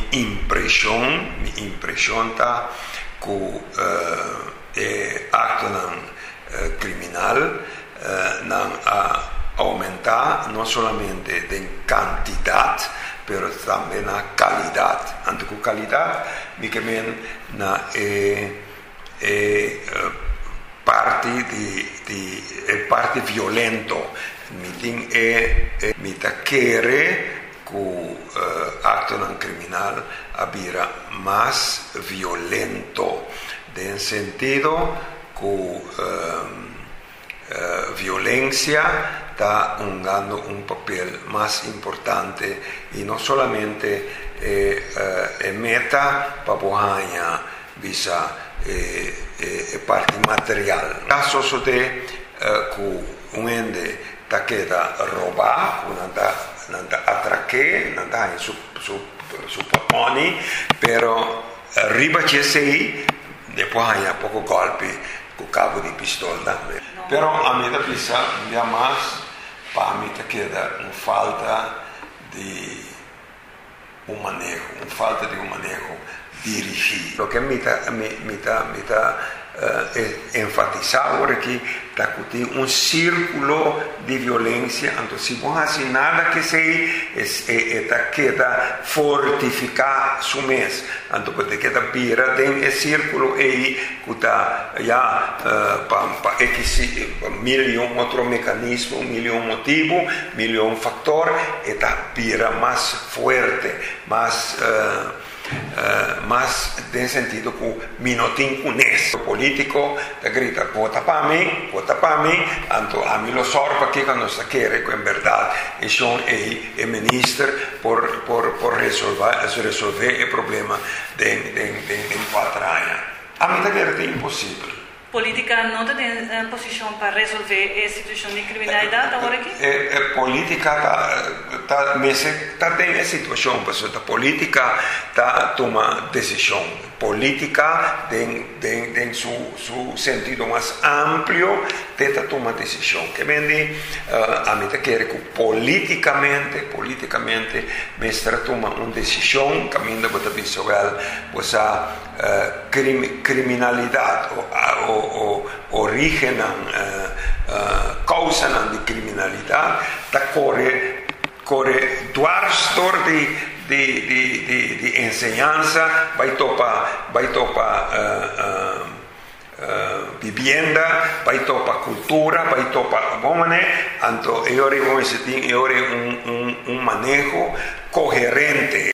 mi impresión está que acto criminal aumentar no solamente en cantidad, pero también en calidad. Ante con calidad, mi que parte violento, mi quiere que acto criminal abira más violento, en sentido que violencia está jugando un papel más importante y no solamente meta para bohaña visa parte material. Casos de que un ende ta queda robar, nanda atraque, nanda en su money, pero arriba c'è sei, después hay poco golpe con cabo de pistola. Pero a mí da pisa, ya más, para mí te queda una falta de un manejo dirigido. Lo que me está enfatizado aquí, está un círculo de violencia, entonces si vos haces nada que se queda fortificar su mes, entonces te queda pira en el círculo ahí, que está ya para X millón otro mecanismo, millón motivo, millón factor, está pira más fuerte, más en sentido que minotín cunes político te grita vota para mí, entonces a mí lo sorpa aquí cuando se quiere en verdad y son el ministro por resolver el problema de 4 años. A mí te quiere imposible. Política não tem posição para resolver a situação de criminalidade agora aqui? Política está tem a situação, mas a política está toma decisão. Política tem su sentido mais amplo, está toma decisão. Que vende a mim te quer que politicamente me está toma uma decisão, caminho para visual, pues a criminalidade origen causa de criminalidad ta corre duarstor de enseñanza vai topa vivienda, vai topa cultura, vai topa bomane, anto un manejo coherente.